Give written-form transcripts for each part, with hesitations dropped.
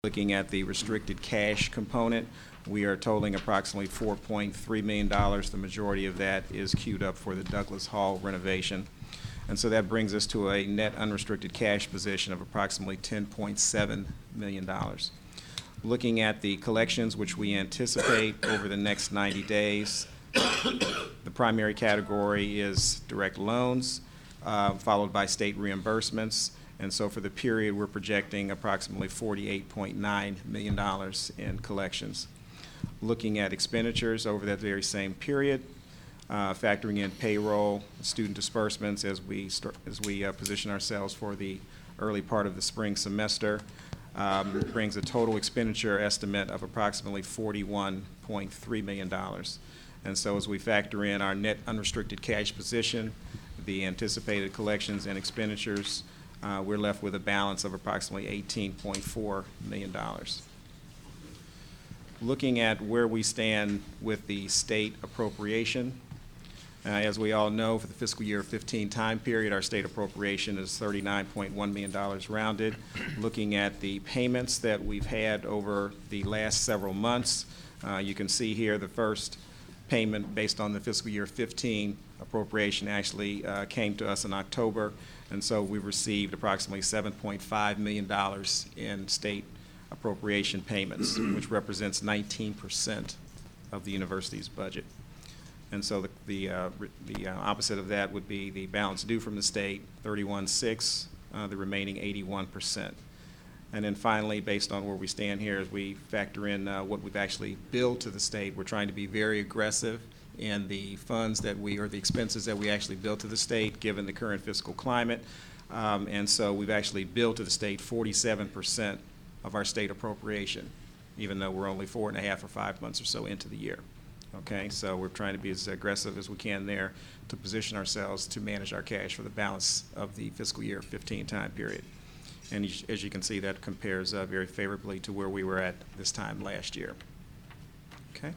Looking at the restricted cash component, we are totaling approximately $4.3 million. The majority of that is queued up for the Douglas Hall renovation. And so that brings us to a net unrestricted cash position of approximately $10.7 million. Looking at the collections, which we anticipate over the next 90 days, the primary category is direct loans, followed by state reimbursements. And so for the period, we're projecting approximately $48.9 million in collections. Looking at expenditures over that very same period, factoring in payroll, student disbursements as we position ourselves for the early part of the spring semester, brings a total expenditure estimate of approximately $41.3 million. And so as we factor in our net unrestricted cash position, the anticipated collections and expenditures, we're left with a balance of approximately $18.4 million. Looking at where we stand with the state appropriation, as we all know, for the fiscal year 15 time period, our state appropriation is $39.1 million rounded. Looking at the payments that we've had over the last several months, you can see here the first payment based on the fiscal year 15 appropriation actually came to us in October, and so we've received approximately $7.5 million in state appropriation payments, which represents 19% of the university's budget. And so the opposite of that would be the balance due from the state, 31.6, the remaining 81%. And then finally, based on where we stand here, as we factor in what we've actually billed to the state, we're trying to be very aggressive in the funds that or the expenses that we actually bill to the state, given the current fiscal climate. And so we've actually billed to the state 47% of our state appropriation, even though we're only 4.5 or 5 months or so into the year. Okay, so we're trying to be as aggressive as we can there to position ourselves to manage our cash for the balance of the fiscal year 15 time period. And as you can see, that compares very favorably to where we were at this time last year. Okay.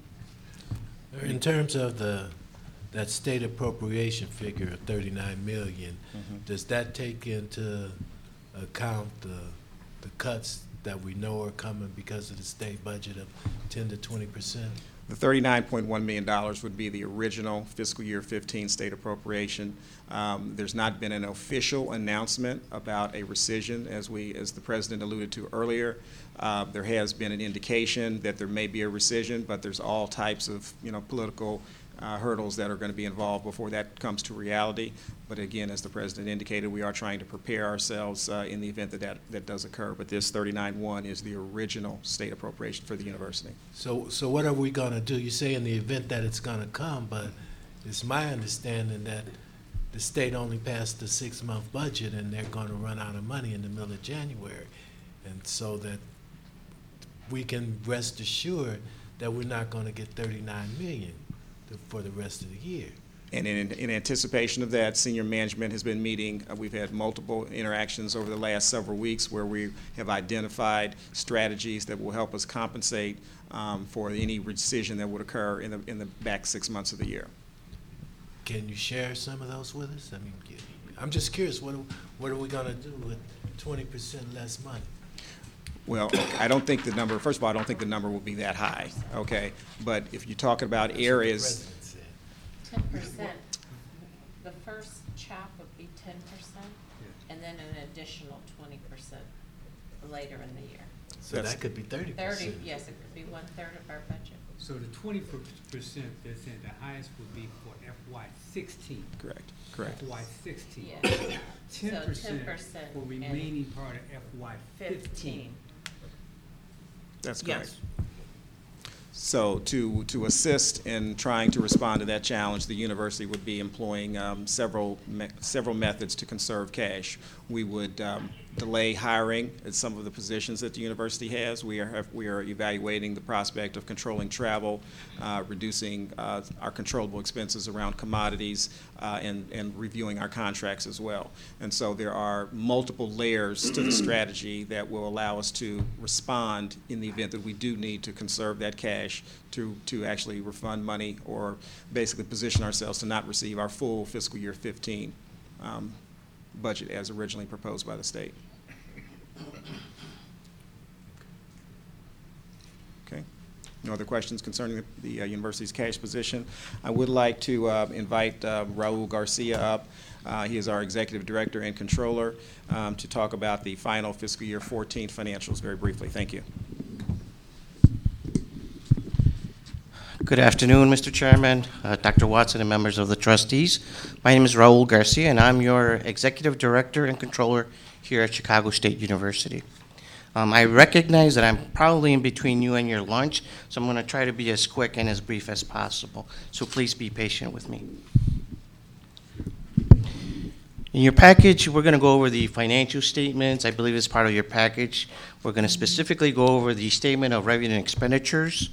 In terms of that state appropriation figure of $39 million, does that take into account the cuts that we know are coming because of the state budget of 10 to 20%? The $39.1 million would be the original fiscal year 15 state appropriation. There's not been an official announcement about a rescission, as the president alluded to earlier. There has been an indication that there may be a rescission, but there's all types of political hurdles that are going to be involved before that comes to reality. But again, as the president indicated, we are trying to prepare ourselves in the event that does occur. But this 39.1 is the original state appropriation for the university. So what are we going to do? You say in the event that it's going to come, but it's my understanding that the state only passed the 6-month budget and they're going to run out of money in the middle of January. And so that we can rest assured that we're not going to get $39 million for the rest of the year. And in anticipation of that, senior management has been meeting. We've had multiple interactions over the last several weeks where we have identified strategies that will help us compensate for any rescission that would occur in the back 6 months of the year. Can you share some of those with us? I mean, I'm just curious, what are we going to do with 20% less money? Well, I don't think the number, first of all, I don't think the number will be that high, okay? But if you're talking about areas. 10%. The first chop would be 10%, and then an additional 20% later in the year. So that could be 30%. 30, yes, it could be 1/3 of our budget. So the 20% that's in the highest would be for FY16. Correct. FY16. Yes. 10% So 10% for remaining part of FY15. That's correct. Yes. So to assist in trying to respond to that challenge, the university would be employing several methods to conserve cash. We would delay hiring at some of the positions that the university has. We are evaluating the prospect of controlling travel, reducing our controllable expenses around commodities, and reviewing our contracts as well. And so there are multiple layers to the strategy that will allow us to respond in the event that we do need to conserve that cash to actually refund money or basically position ourselves to not receive our full fiscal year 15 budget as originally proposed by the state. Okay. No other questions concerning the university's cash position? I would like to invite Raul Garcia up. He is our executive director and controller to talk about the final fiscal year 14 financials very briefly. Thank you. Good afternoon, Mr. Chairman, Dr. Watson, and members of the trustees. My name is Raul Garcia, and I'm your executive director and controller here at Chicago State University. I recognize that I'm probably in between you and your lunch, so I'm going to try to be as quick and as brief as possible. So please be patient with me. In your package, we're going to go over the financial statements. I believe it's part of your package. We're going to specifically go over the statement of revenue and expenditures.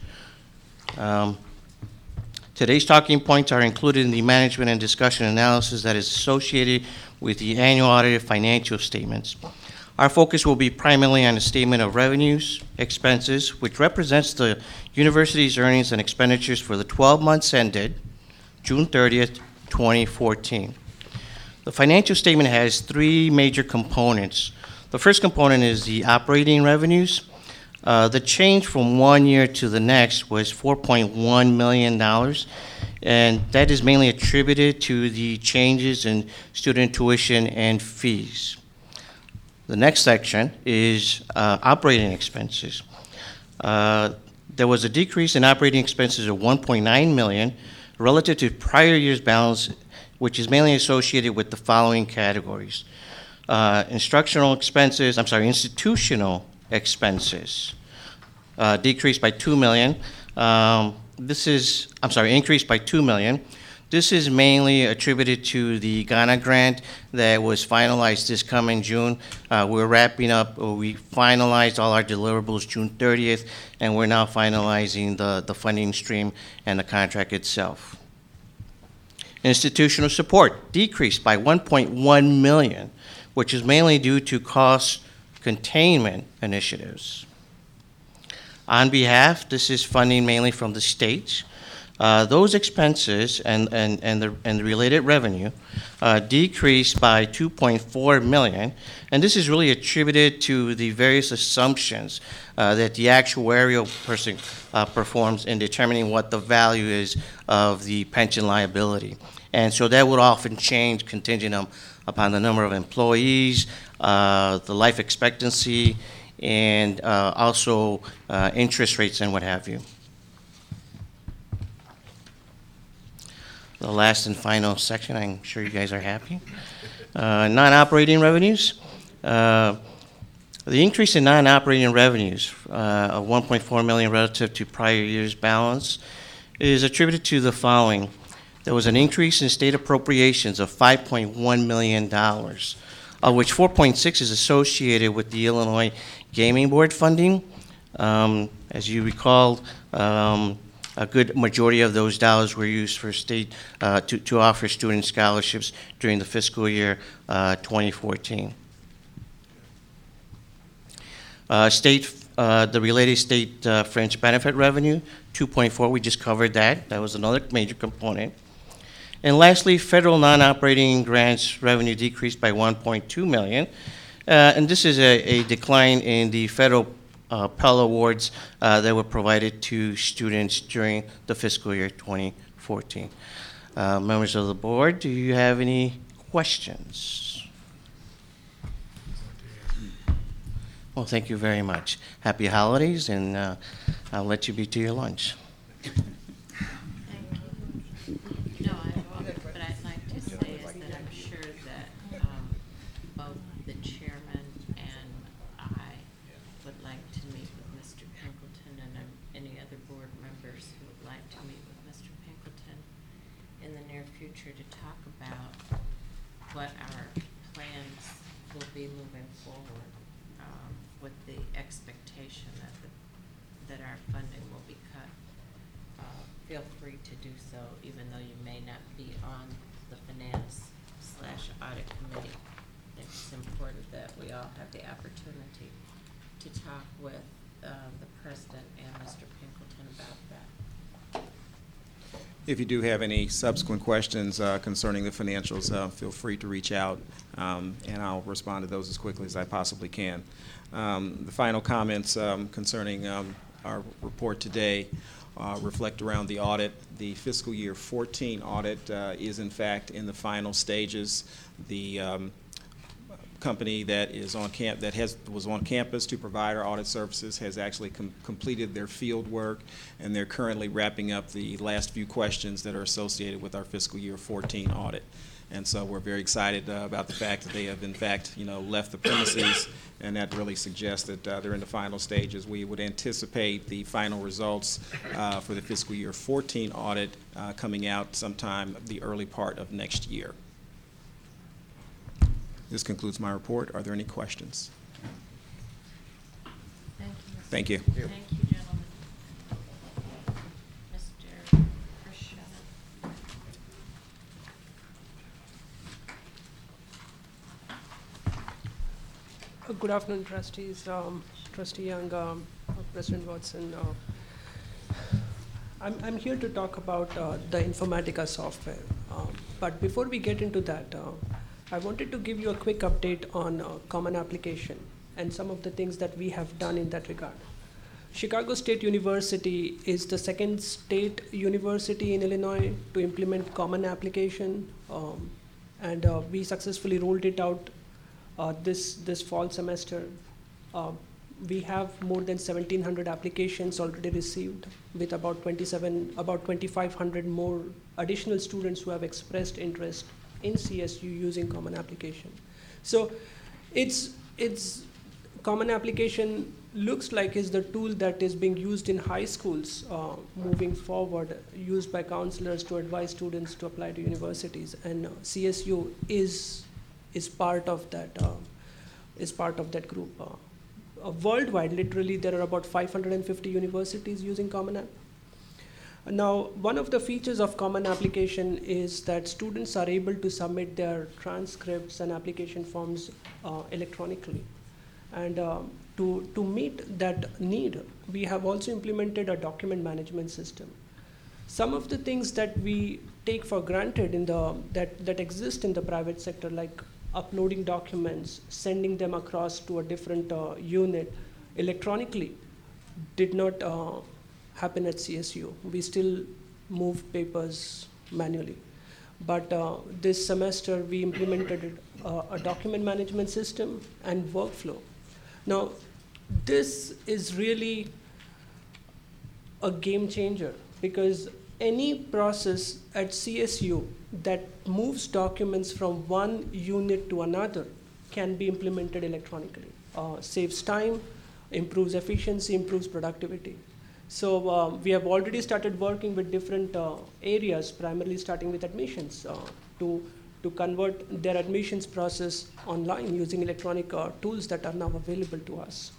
Today's talking points are included in the management and discussion analysis that is associated with the annual audited financial statements. Our focus will be primarily on the statement of revenues, expenses, which represents the university's earnings and expenditures for the 12 months ended June 30th, 2014. The financial statement has three major components. The first component is the operating revenues. The change from one year to the next was $4.1 million, and that is mainly attributed to the changes in student tuition and fees. The next section is operating expenses. There was a decrease in operating expenses of $1.9 million relative to prior year's balance, which is mainly associated with the following categories. Institutional expenses decreased by $2 million. Increased by $2 million. This is mainly attributed to the Ghana grant that was finalized this coming June. We finalized all our deliverables June 30th, and we're now finalizing the funding stream and the contract itself. Institutional support decreased by $1.1 million, which is mainly due to cost containment initiatives. On behalf, this is funding mainly from the states. Those expenses and the related revenue decreased by $2.4 million, and this is really attributed to the various assumptions that the actuarial person performs in determining what the value is of the pension liability. And so that would often change contingent upon the number of employees, the life expectancy, and also interest rates and what have you. The last and final section, I'm sure you guys are happy. Non-operating revenues. The increase in non-operating revenues of $1.4 million relative to prior year's balance is attributed to the following. There was an increase in state appropriations of $5.1 million, of which 4.6 is associated with the Illinois Gaming Board funding. As you recall, a good majority of those dollars were used for state to offer student scholarships during the fiscal year 2014. The related state fringe benefit revenue, 2.4, we just covered that. That was another major component. And lastly, federal non-operating grants revenue decreased by $1.2 million. And this is a decline in the federal Pell Awards that were provided to students during the fiscal year 2014. Members of the board, do you have any questions? Well, thank you very much. Happy holidays, and I'll let you be to your lunch. Thank you. No, I won't, but I'd like to say is that I'm sure that both the chairman and I would like to meet with Mr. Pinkleton and any other board members who would like to meet with Mr. Pinkleton in the near future to talk about what our plans will be moving forward with the expectation that our funding will be cut. Feel free to do so, even though you may not be on the finance/audit committee. It's important that we all have the opportunity to talk with the president and Mr. Pinkleton about that. If you do have any subsequent questions concerning the financials, feel free to reach out, and I'll respond to those as quickly as I possibly can. The final comments concerning our report today reflect around the audit. The fiscal year 14 audit is in fact in the final stages. The company that is on was on campus to provide our audit services has actually completed their field work, and they're currently wrapping up the last few questions that are associated with our fiscal year 14 audit. And so we're very excited about the fact that they have in fact, left the premises, and that really suggests that they're in the final stages. We would anticipate the final results for the fiscal year 14 audit coming out sometime the early part of next year. This concludes my report. Are there any questions? Thank you, Mr. Thank you. Thank you, gentlemen. Mr. Frashetta. Good afternoon, trustees. Trustee Young, President Watson. I'm here to talk about the Informatica software. But before we get into that, I wanted to give you a quick update on Common Application and some of the things that we have done in that regard. Chicago State University is the second state university in Illinois to implement Common Application, and we successfully rolled it out this fall semester. We have more than 1,700 applications already received, with about 2,500 more additional students who have expressed interest in CSU using Common Application. So it's Common Application looks like is the tool that is being used in high schools moving forward, used by counselors to advise students to apply to universities, and CSU is part of that group. Worldwide, literally, there are about 550 universities using Common App. Now, one of the features of Common Application is that students are able to submit their transcripts and application forms electronically. And to meet that need, we have also implemented a document management system. Some of the things that we take for granted that exist in the private sector, like uploading documents, sending them across to a different unit electronically, did not happen at CSU. We still move papers manually. But this semester, we implemented a document management system and workflow. Now, this is really a game changer, because any process at CSU that moves documents from one unit to another can be implemented electronically. Saves time, improves efficiency, improves productivity. So we have already started working with different areas, primarily starting with admissions, to convert their admissions process online using electronic tools that are now available to us.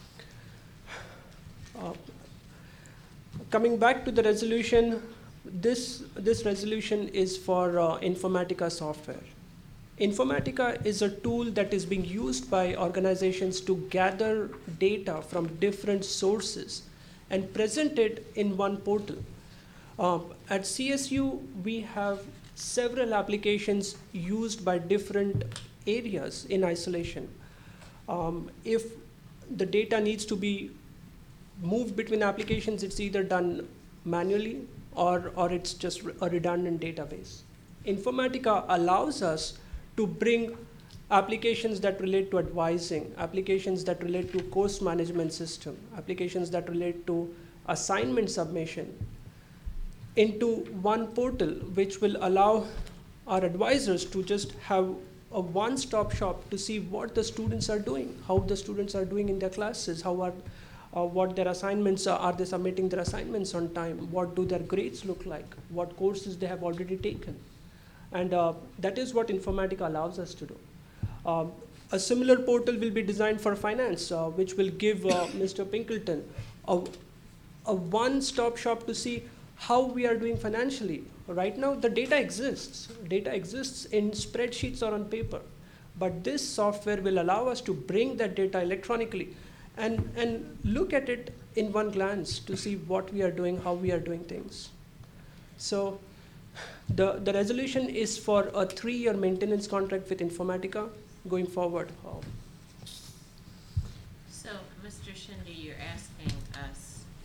Coming back to the resolution, this resolution is for Informatica software. Informatica is a tool that is being used by organizations to gather data from different sources and present it in one portal. At CSU, we have several applications used by different areas in isolation. If the data needs to be moved between applications, it's either done manually or it's just a redundant database. Informatica allows us to bring applications that relate to advising, applications that relate to course management system, applications that relate to assignment submission into one portal, which will allow our advisors to just have a one-stop shop to see what the students are doing, how the students are doing in their classes, what their assignments are they submitting their assignments on time, what do their grades look like, what courses they have already taken. And that is what Informatica allows us to do. A similar portal will be designed for finance, which will give Mr. Pinkleton a one-stop shop to see how we are doing financially. Right now, the data exists. Data exists in spreadsheets or on paper. But this software will allow us to bring that data electronically and look at it in one glance to see what we are doing, how we are doing things. So the resolution is for a 3-year maintenance contract with Informatica going forward. So, Mr. Shindy, you're asking us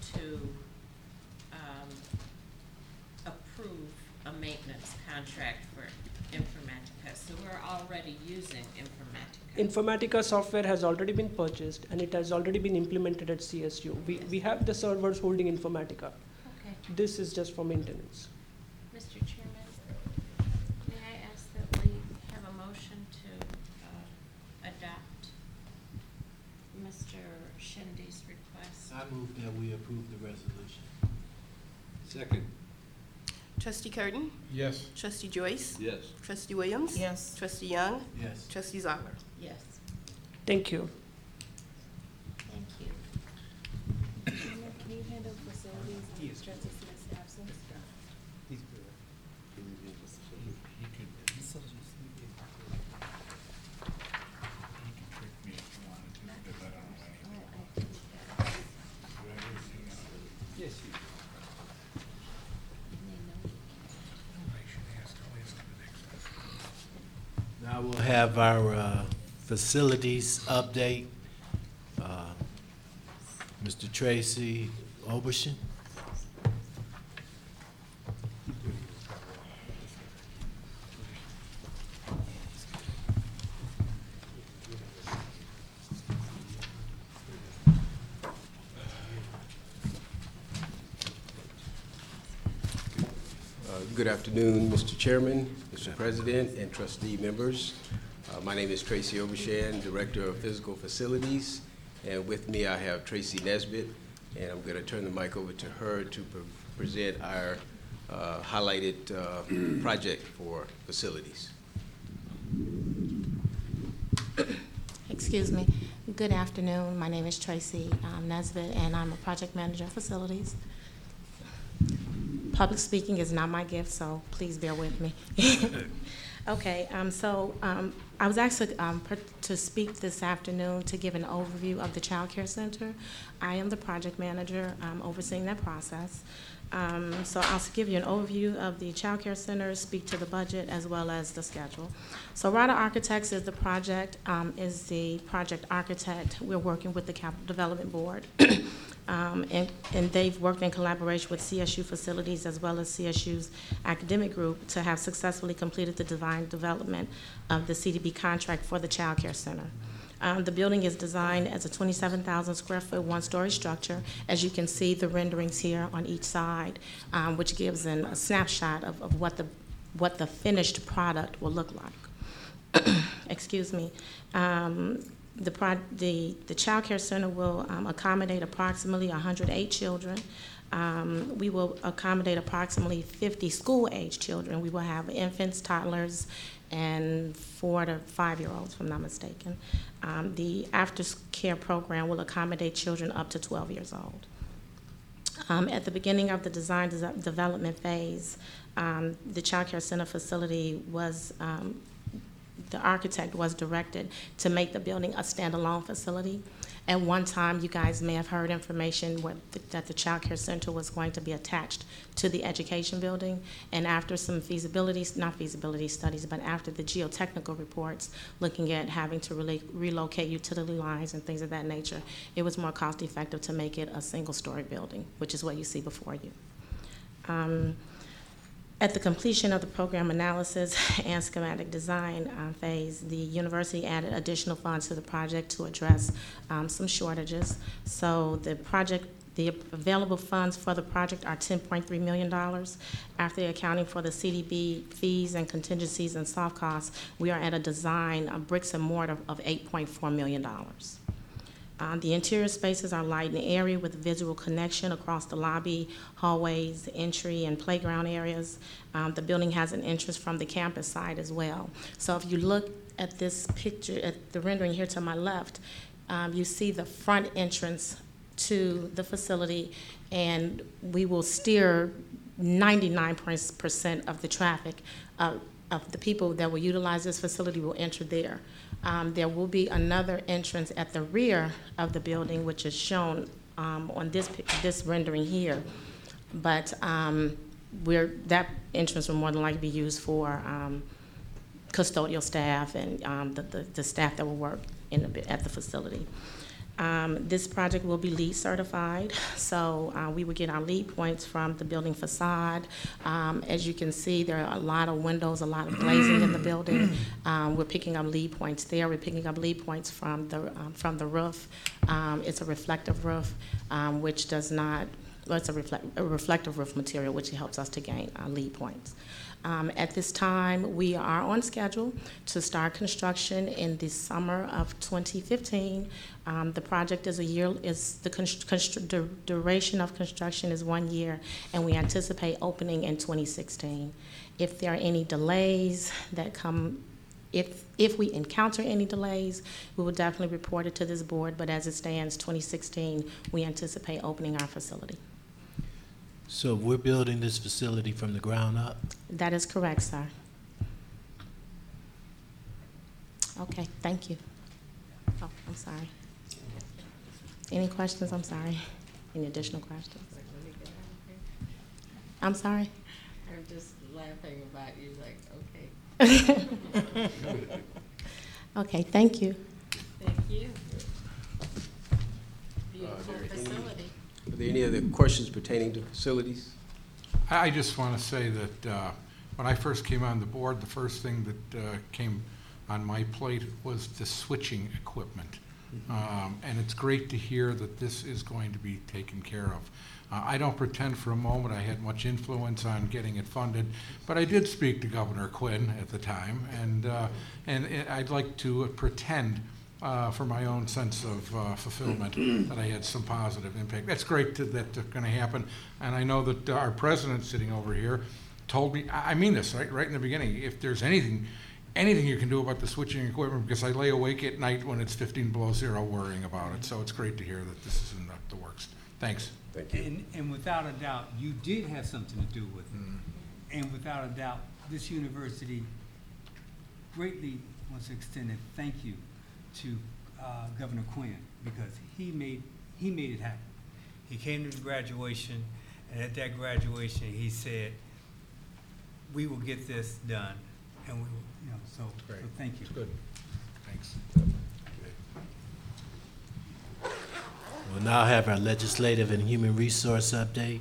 contract for Informatica, so we're already using Informatica. Informatica software has already been purchased and it has already been implemented at CSU. We have the servers holding Informatica. Okay. This is just for maintenance. Mr. Chairman, may I ask that we have a motion to adopt Mr. Shindy's request? I move that we approve the resolution. Second. Trustee Curtin? Yes. Trustee Joyce? Yes. Trustee Williams? Yes. Trustee Young? Yes. Trustee Zoller? Yes. Thank you. Thank you. Can you handle facilities in Trustee Smith's absence? He's good. He could. Yes, you do. Now we'll have our facilities update. Mr. Tracy Obershin. Good afternoon, Mr. Chairman, Mr. President, and trustee members. My name is Tracy Obershin, Director of Physical Facilities, and with me I have Tracy Nesbitt, and I'm going to turn the mic over to her to present our highlighted project for facilities. Excuse me. Good afternoon. My name is Tracy Nesbitt, and I'm a project manager of facilities. Public speaking is not my gift, so please bear with me. Okay, I was asked to speak this afternoon to give an overview of the Child Care Center. I am the project manager overseeing that process. So I'll give you an overview of the Child Care Center, speak to the budget as well as the schedule. So RADA Architects is the project architect. We're working with the Capital Development Board. And they've worked in collaboration with CSU Facilities as well as CSU's academic group to have successfully completed the design development of the CDB contract for the Child Care Center. The building is designed as a 27,000 square foot one-story structure. As you can see, the renderings here on each side, which gives a snapshot of what the finished product will look like. Excuse me. The Child Care Center will accommodate approximately 108 children. We will accommodate approximately 50 school-age children. We will have infants, toddlers, and 4 to 5-year-olds, if I'm not mistaken. The aftercare program will accommodate children up to 12 years old. At the beginning of the design development phase, the Child Care Center facility was the architect was directed to make the building a standalone facility. At one time, you guys may have heard information that the Child Care Center was going to be attached to the education building, and after some not feasibility studies, but after the geotechnical reports looking at having to relocate utility lines and things of that nature, it was more cost effective to make it a single-story building, which is what you see before you. At the completion of the program analysis and schematic design phase, the university added additional funds to the project to address some shortages. So the available funds for the project are $10.3 million. After accounting for the CDB fees and contingencies and soft costs, we are at a design of bricks and mortar of $8.4 million. The interior spaces are light and airy with visual connection across the lobby, hallways, entry, and playground areas. The building has an entrance from the campus side as well. So if you look at this picture, at the rendering here to my left, you see the front entrance to the facility, and we will steer 99% of the traffic of the people that will utilize this facility will enter there. There will be another entrance at the rear of the building, which is shown on this rendering here. But that entrance will more than likely be used for custodial staff and the staff that will work at the facility. This project will be LEED certified, so we will get our LEED points from the building facade. As you can see, there are a lot of windows, a lot of glazing in the building. We're picking up LEED points there. We're picking up LEED points from the roof. It's a reflective roof, which does not, well, it's a reflective roof material, which helps us to gain LEED points. At this time, we are on schedule to start construction in the summer of 2015. The project is the duration of construction is 1 year, and we anticipate opening in 2016. If there are any delays that come, if we encounter any delays, we will definitely report it to this board, but as it stands, 2016, we anticipate opening our facility. So we're building this facility from the ground up? That is correct, sir. Okay, thank you. Oh, I'm sorry. Any questions? I'm sorry. Any additional questions? I'm sorry? I'm just laughing about you, like, okay. Okay, thank you. Thank you. Beautiful facility. Are there any other questions pertaining to facilities? I just want to say that when I first came on the board, the first thing that came on my plate was the switching equipment. And it's great to hear that this is going to be taken care of. I don't pretend for a moment I had much influence on getting it funded, but I did speak to Governor Quinn at the time, and I'd like to pretend for my own sense of fulfillment that I had some positive impact. That's great that that's going to happen, and I know that our president sitting over here told me, I mean this right in the beginning, if there's anything you can do about the switching equipment, because I lay awake at night when it's 15 below zero worrying about it. So it's great to hear that this is in the works. Thanks. Thank you. And without a doubt, you did have something to do with it. And without a doubt, this university greatly wants to extend a thank you to Governor Quinn, because he made it happen. He came to the graduation, and at that graduation, he said, "We will get this done," and we will, so thank you. Good. Thanks. We'll now have our legislative and human resource update.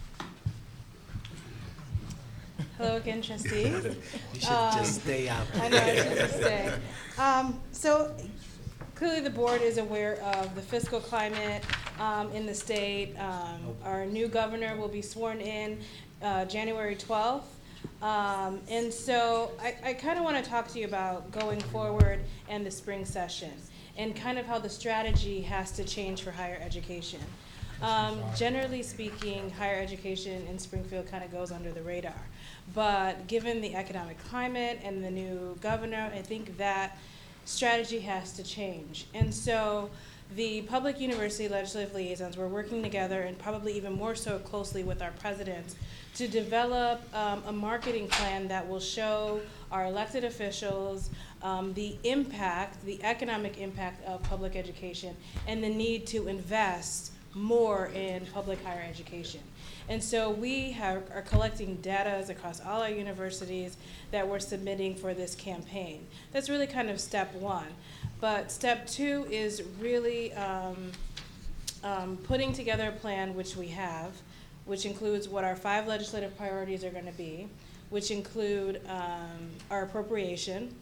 Hello again, trustees. You should just stay out there. I know, I should just stay. So clearly the board is aware of the fiscal climate in the state. Our new governor will be sworn in January 12th. And so I kind of want to talk to you about going forward and the spring session and kind of how the strategy has to change for higher education. Generally speaking, higher education in Springfield kind of goes under the radar. But given the economic climate and the new governor, I think that strategy has to change. And so the public university legislative liaisons were working together, and probably even more so closely with our president, to develop a marketing plan that will show our elected officials the impact, the economic impact of public education, and the need to invest more in public higher education. And so we are collecting data across all our universities that we're submitting for this campaign. That's really kind of step one. But step two is really putting together a plan, which we have, which includes what our 5 legislative priorities are going to be, which include our appropriation,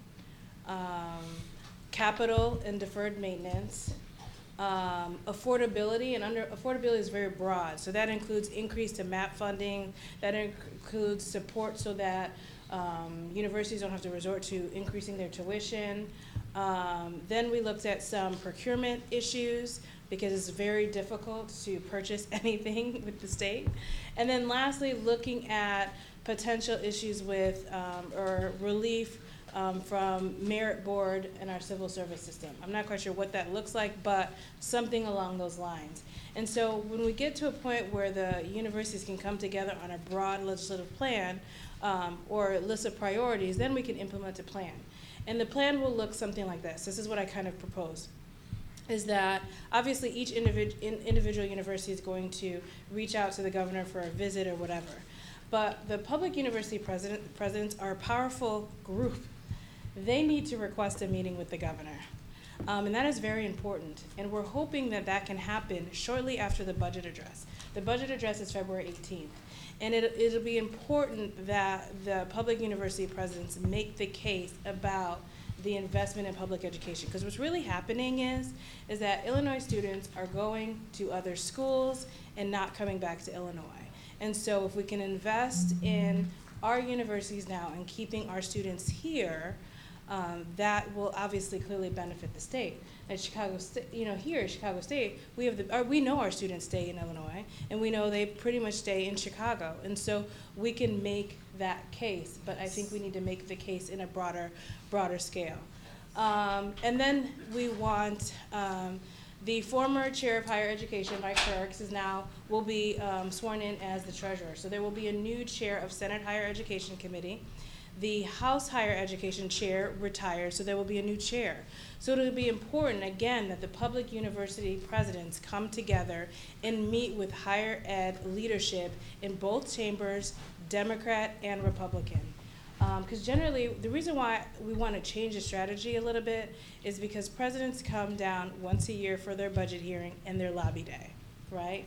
capital and deferred maintenance, affordability, and affordability is very broad. So that includes increase to MAP funding, that includes support so that universities don't have to resort to increasing their tuition. Then we looked at some procurement issues, because it's very difficult to purchase anything with the state. And then lastly, looking at potential issues with or relief from merit board and our civil service system. I'm not quite sure what that looks like, but something along those lines. And so when we get to a point where the universities can come together on a broad legislative plan or list of priorities, then we can implement a plan. And the plan will look something like this. This is what I kind of proposed, is that obviously each individual university is going to reach out to the governor for a visit or whatever. But the public university presidents are a powerful group. They need to request a meeting with the governor. And that is very important. And we're hoping that that can happen shortly after the budget address. The budget address is February 18th. And it'll be important that the public university presidents make the case about the investment in public education. Because what's really happening is that Illinois students are going to other schools and not coming back to Illinois. And so if we can invest in our universities now and keeping our students here, that will obviously clearly benefit the state. At Chicago State, here at Chicago State, we know our students stay in Illinois, and we know they pretty much stay in Chicago. And so we can make that case, but I think we need to make the case in a broader scale. And then we want the former chair of higher education, Mike Kirks, will be sworn in as the treasurer. So there will be a new chair of Senate Higher Education Committee. The House Higher Education Chair retired, so there will be a new chair. So it'll be important, again, that the public university presidents come together and meet with higher ed leadership in both chambers, Democrat and Republican. Because generally, the reason why we want to change the strategy a little bit is because presidents come down once a year for their budget hearing and their lobby day, right?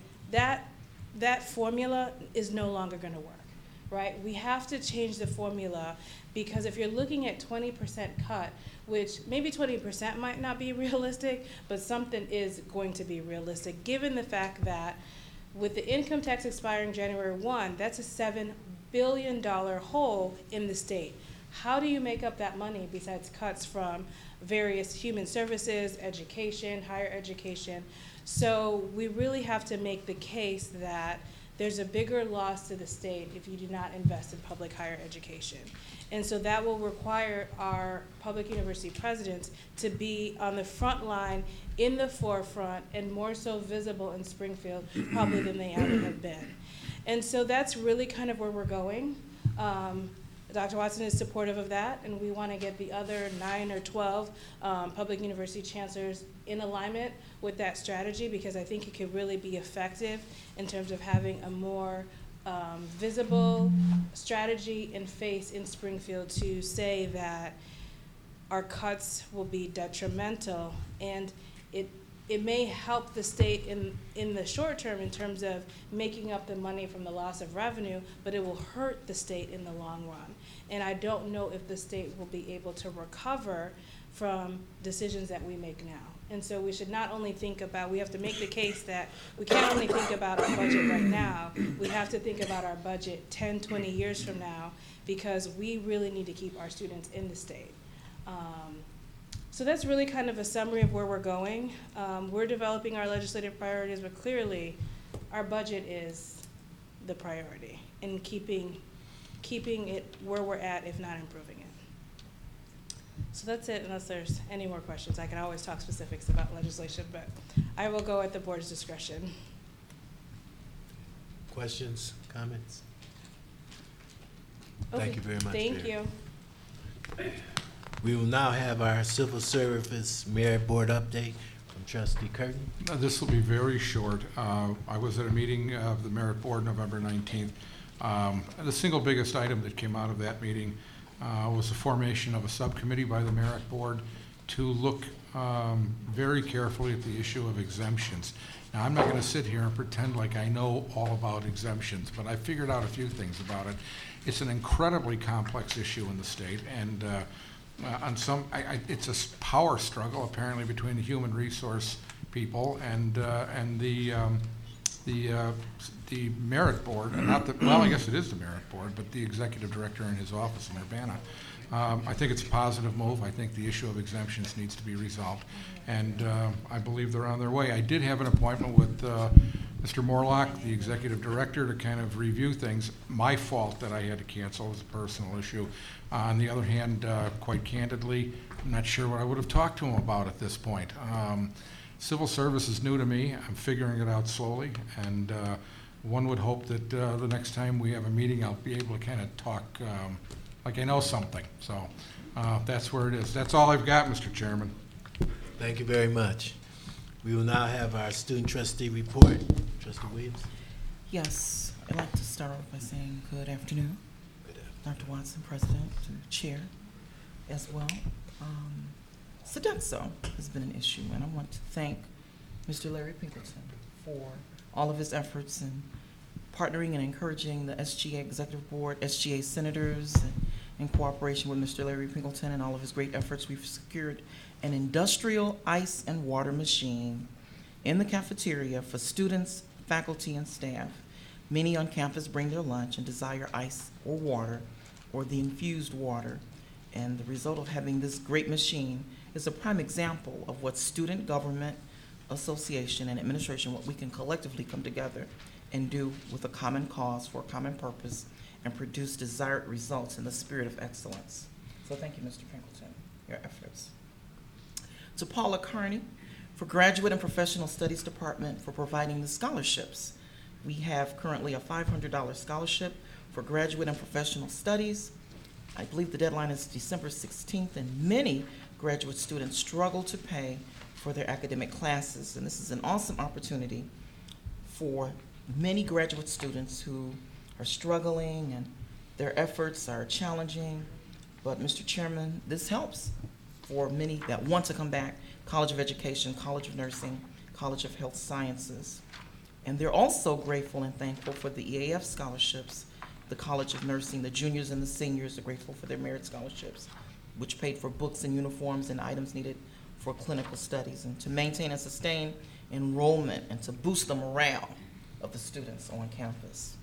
That formula is no longer going to work. Right? We have to change the formula, because if you're looking at 20% cut, which maybe 20% might not be realistic, but something is going to be realistic, given the fact that with the income tax expiring January 1, that's a $7 billion hole in the state. How do you make up that money besides cuts from various human services, education, higher education? So we really have to make the case that there's a bigger loss to the state if you do not invest in public higher education. And so that will require our public university presidents to be on the front line, in the forefront, and more so visible in Springfield probably than they ever have been. And so that's really kind of where we're going. Dr. Watson is supportive of that, and we want to get the other 9 or 12 public university chancellors in alignment with that strategy, because I think it could really be effective in terms of having a more visible strategy and face in Springfield to say that our cuts will be detrimental, and it may help the state in the short term in terms of making up the money from the loss of revenue, but it will hurt the state in the long run. And I don't know if the state will be able to recover from decisions that we make now. And so we should not only think about, we have to make the case that we can't only think about our budget right now, we have to think about our budget 10, 20 years from now, because we really need to keep our students in the state. So that's really kind of a summary of where we're going. We're developing our legislative priorities, but clearly our budget is the priority, and keeping it where we're at, if not improving it. So that's it, unless there's any more questions. I can always talk specifics about legislation, but I will go at the board's discretion. Questions, comments? Okay. Thank you very much, Thank Mayor. you. We will now have our civil service merit board update from Trustee Curtin. This will be very short. I was at a meeting of the Merit Board November 19th. The single biggest item that came out of that meeting was the formation of a subcommittee by the Merit Board to look very carefully at the issue of exemptions. Now, I'm not going to sit here and pretend like I know all about exemptions, but I figured out a few things about it. It's an incredibly complex issue in the state, and it's a power struggle apparently between the human resource people and the Merit Board, and not the, well, I guess it is the Merit Board, but the executive director in his office in Urbana. I think it's a positive move. I think the issue of exemptions needs to be resolved, and I believe they're on their way. I did have an appointment with Mr. Morlock, the executive director, to kind of review things. My fault that I had to cancel is a personal issue. On the other hand, quite candidly, I'm not sure what I would have talked to him about at this point. Civil service is new to me. I'm figuring it out slowly, and one would hope that the next time we have a meeting, I'll be able to kind of talk like I know something. So that's where it is. That's all I've got, Mr. Chairman. Thank you very much. We will now have our student trustee report. Trustee Williams. Yes, I'd like to start off by saying good afternoon. Dr. Watson, President, and Chair as well. Sodexo has been an issue, and I want to thank Mr. Larry Pinkleton for all of his efforts in partnering and encouraging the SGA Executive Board, SGA senators, and in cooperation with Mr. Larry Pinkleton and all of his great efforts, we've secured an industrial ice and water machine in the cafeteria for students, faculty, and staff. Many on campus bring their lunch and desire ice or water or the infused water. And the result of having this great machine is a prime example of what student government, association, and administration, what we can collectively come together and do with a common cause for a common purpose and produce desired results in the spirit of excellence. So thank you, Mr. Pinkleton, your efforts. To Paula Carney, for Graduate and Professional Studies Department, for providing the scholarships. We have currently a $500 scholarship for Graduate and Professional Studies. I believe the deadline is December 16th, and many graduate students struggle to pay for their academic classes. And this is an awesome opportunity for many graduate students who are struggling and their efforts are challenging. But Mr. Chairman, this helps for many that want to come back: College of Education, College of Nursing, College of Health Sciences. And they're also grateful and thankful for the EAF scholarships. The College of Nursing, the juniors and the seniors are grateful for their merit scholarships, which paid for books and uniforms and items needed for clinical studies, and to maintain and sustain enrollment and to boost the morale of the students on campus.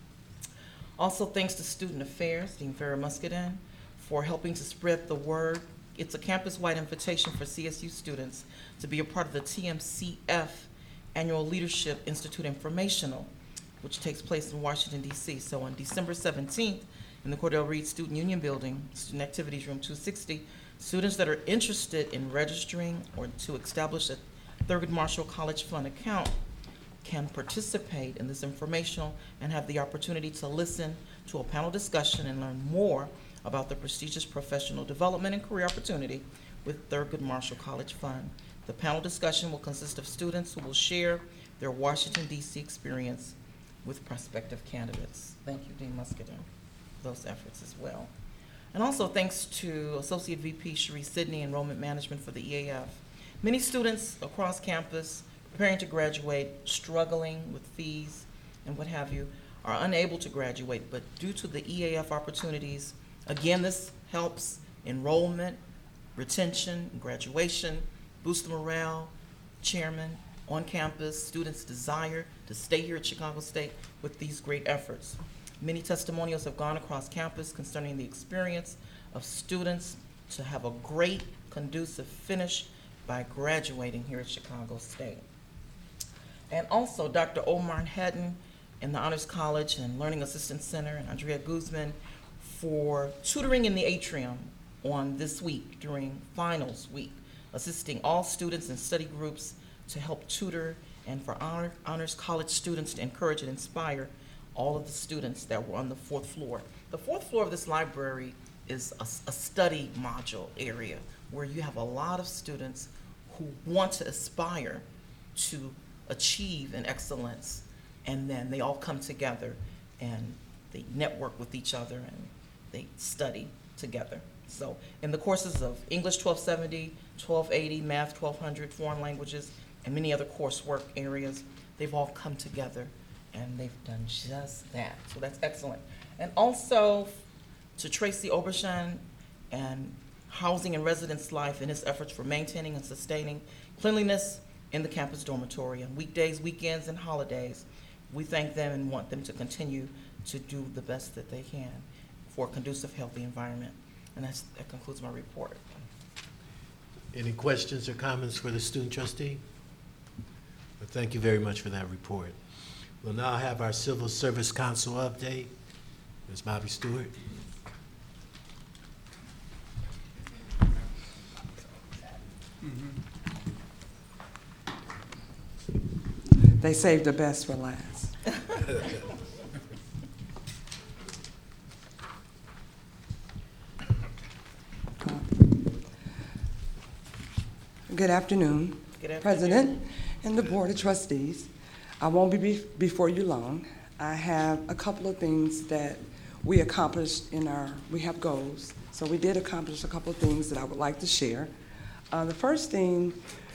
Also, thanks to Student Affairs, Dean Farrah Muscadin, for helping to spread the word. It's a campus-wide invitation for CSU students to be a part of the TMCF Annual Leadership Institute Informational, which takes place in Washington, D.C. So on December 17th, in the Cordell Reed Student Union Building, Student Activities Room 260, students that are interested in registering or to establish a Thurgood Marshall College Fund account can participate in this informational and have the opportunity to listen to a panel discussion and learn more about the prestigious professional development and career opportunity with Thurgood Marshall College Fund. The panel discussion will consist of students who will share their Washington, D.C. experience with prospective candidates. Thank you, Dean Muscadin, for those efforts as well. And also thanks to Associate VP Cherie Sidney, Enrollment Management for the EAF. Many students across campus preparing to graduate, struggling with fees and what have you, are unable to graduate, but due to the EAF opportunities, again, this helps enrollment, retention, graduation, boost the morale, chairman, on campus, students' desire to stay here at Chicago State with these great efforts. Many testimonials have gone across campus concerning the experience of students to have a great, conducive finish by graduating here at Chicago State. And also Dr. Omar Haddon in the Honors College and Learning Assistance Center, and Andrea Guzman for tutoring in the atrium on this week during finals week, assisting all students and study groups to help tutor and for Honors College students to encourage and inspire all of the students that were on the fourth floor. The fourth floor of this library is a study module area where you have a lot of students who want to aspire to achieve an excellence, and then they all come together and they network with each other and they study together. So in the courses of English 1270, 1280, Math 1200, foreign languages, and many other coursework areas, they've all come together and they've done just that. So that's excellent. And also to Tracy Obershan and Housing and Residence Life in his efforts for maintaining and sustaining cleanliness in the campus dormitory on weekdays, weekends, and holidays. We thank them and want them to continue to do the best that they can for a conducive, healthy environment. And that concludes my report. Any questions or comments for the student trustee? Well, thank you very much for that report. We'll now have our Civil Service Council update. Ms. Bobby Stewart. They saved the best for last. Good afternoon, President and the Board of Trustees. I won't be before you long. I have a couple of things that we accomplished we have goals. So we did accomplish a couple of things that I would like to share. The first thing,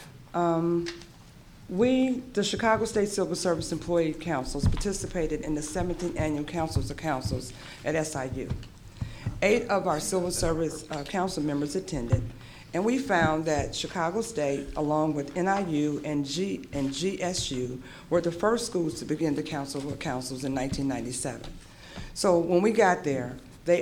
the Chicago State Civil Service Employee Councils participated in the 17th Annual Councils of Councils at SIU. 8 of our Civil Service Council members attended, and we found that Chicago State, along with NIU and GSU, were the first schools to begin the Council of Councils in 1997. So when we got there, they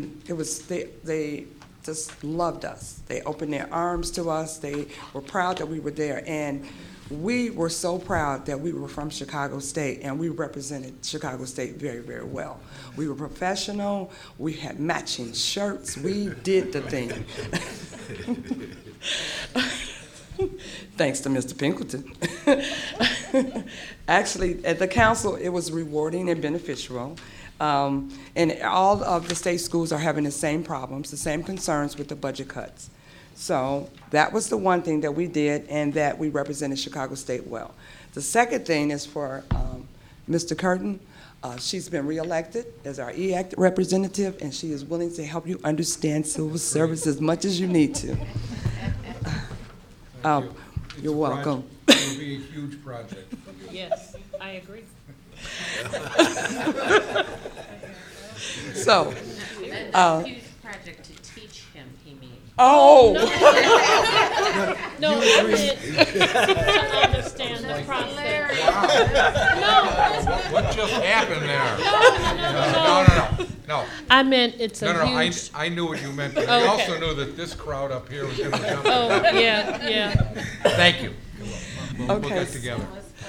just loved us. They opened their arms to us. They were proud that we were there. And we were so proud that we were from Chicago State, and we represented Chicago State very, very well. We were professional. We had matching shirts. We did the thing. Thanks to Mr. Pinkleton. Actually, at the council, it was rewarding and beneficial. And all of the state schools are having the same problems, the same concerns with the budget cuts. So that was the one thing that we did, and that we represented Chicago State well. The second thing is for Mr. Curtin. She's been reelected as our EACT representative, and she is willing to help you understand civil service as much as you need to. You're welcome. It'll be a huge project for you. Yes, I agree. So, a huge project to teach him, he means. oh! No, I meant to understand the process. What just happened there? No. I meant it's a No, huge. I knew what you meant, but I also knew that this crowd up here was going to jump. Oh, yeah. Thank you. We'll Okay. get together.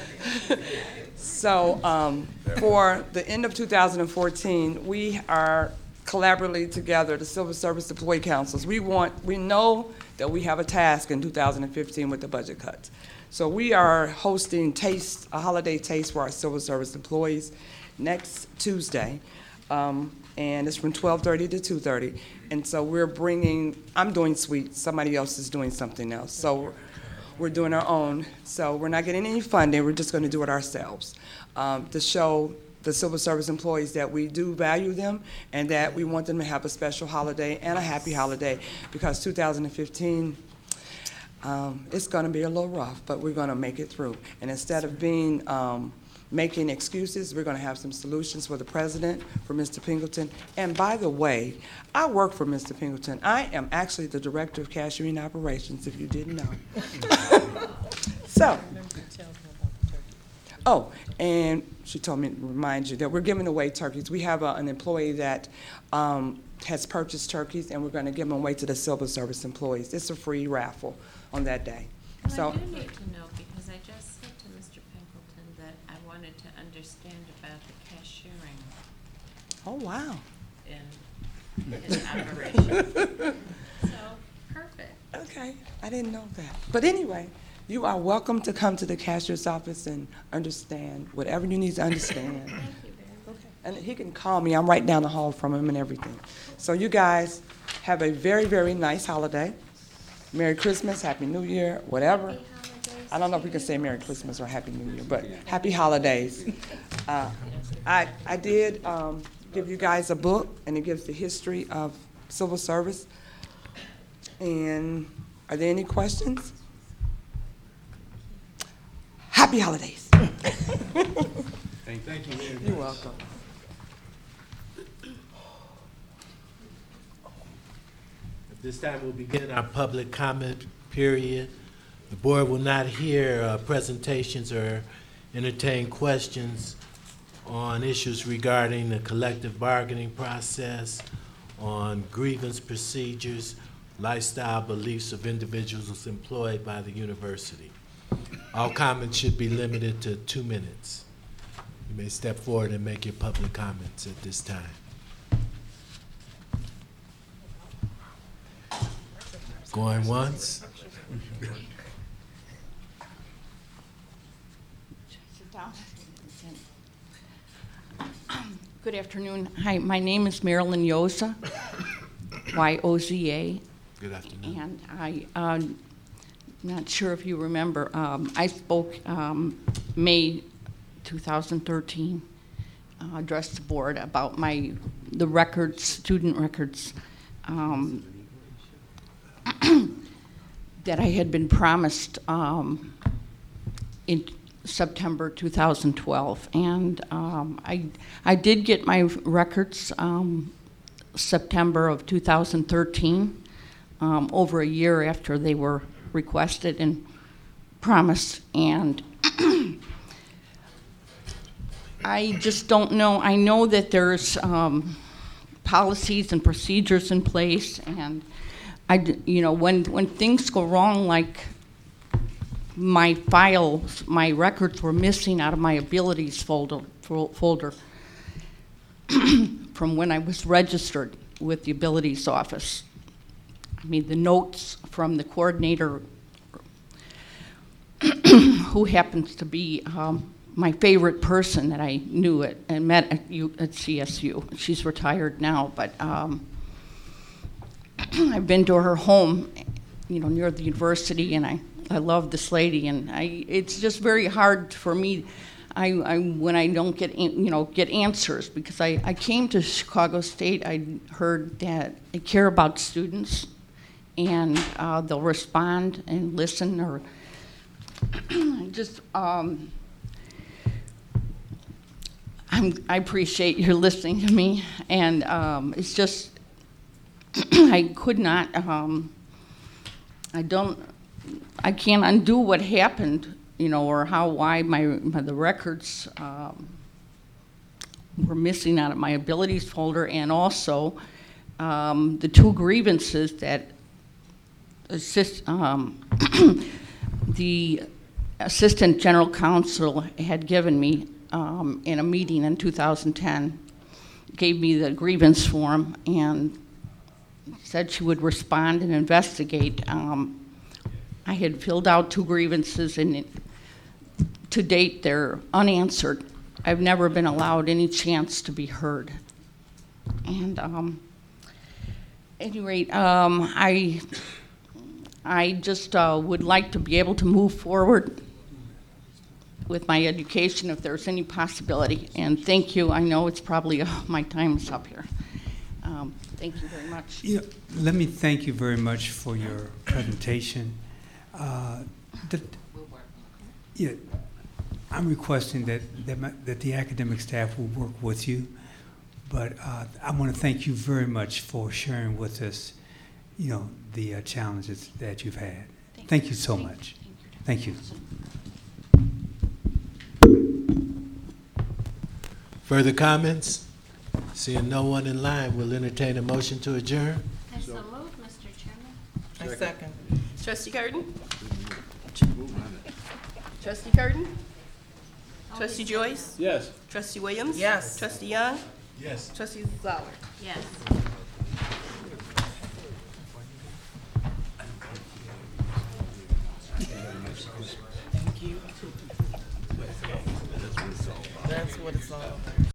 So for the end of 2014, we are collaboratively together, the Civil Service Employee Councils. We know that we have a task in 2015 with the budget cuts. So we are hosting a holiday taste for our civil service employees next Tuesday. And it's from 12:30 to 2:30. And so I'm doing sweets, somebody else is doing something else. So we're doing our own. So we're not getting any funding, we're just gonna do it ourselves. To show the civil service employees that we do value them and that we want them to have a special holiday and a happy holiday, because 2015, it's gonna be a little rough, but we're gonna make it through. And instead of making excuses, we're gonna have some solutions for the president, for Mr. Pinkleton. And by the way, I work for Mr. Pinkleton. I am actually the Director of Cashiering Operations, if you didn't know. So, and she told me to remind you that we're giving away turkeys. We have an employee that has purchased turkeys, and we're gonna give them away to the civil service employees. It's a free raffle on that day. Well, So, I do need to know, because I just said to Mr. Pinkleton that I wanted to understand about the cashiering oh, wow. in his operation. So, perfect. Okay, I didn't know that. But anyway, you are welcome to come to the cashier's office and understand whatever you need to understand. Thank you very much. And he can call me. I'm right down the hall from him and everything. So you guys have a very, very nice holiday. Merry Christmas, Happy New Year, whatever. I don't know if we can say Merry Christmas or Happy New Year, but Happy Holidays. I did give you guys a book, and it gives the history of civil service. And are there any questions? Happy Holidays. Thank you. You're welcome. At this time, we'll begin our public comment period. The board will not hear presentations or entertain questions on issues regarding the collective bargaining process, on grievance procedures, lifestyle beliefs of individuals employed by the university. All comments should be limited to 2 minutes. You may step forward and make your public comments at this time. Going once? Good afternoon. Hi, my name is Marilyn Yoza, Y-O-Z-A. Good afternoon. And I'm not sure if you remember, I spoke May 2013, addressed the board about the records, student records. that I had been promised in September 2012. And I did get my records September of 2013, over a year after they were requested and promised. And I just don't know. I know that there's policies and procedures in place, and when things go wrong, like my files, my records were missing out of my abilities folder from when I was registered with the Abilities Office. I mean, the notes from the coordinator, who happens to be my favorite person that I knew and met at CSU. She's retired now, but I've been to her home, near the university, and I love this lady, and it's just very hard for me. When I don't get answers, because I came to Chicago State. I heard that they care about students, and they'll respond and listen, or just I appreciate your listening to me, and it's just I could not. I can't undo what happened, or why the records were missing out of my abilities folder, and also the two grievances that the Assistant General Counsel had given me in a meeting in 2010, gave me the grievance form and said she would respond and investigate. I had filled out two grievances, and to date they're unanswered. I've never been allowed any chance to be heard. And at any rate, I just would like to be able to move forward with my education if there's any possibility. And thank you. I know it's probably my time is up here. Thank you very much. Let me thank you very much for your presentation. I'm requesting that the academic staff will work with you, but I want to thank you very much for sharing with us, the challenges that you've had. Thank you so much. Thank you. Further comments? Seeing no one in line, we'll entertain a motion to adjourn. I so move, Mr. Chairman. I second. Trustee Curtin? Trustee Curtin? Trustee Joyce? Yes. Trustee Williams? Yes. Trustee Young? Yes. Trustee Zoller? Yes. Thank you. That's what it's all about.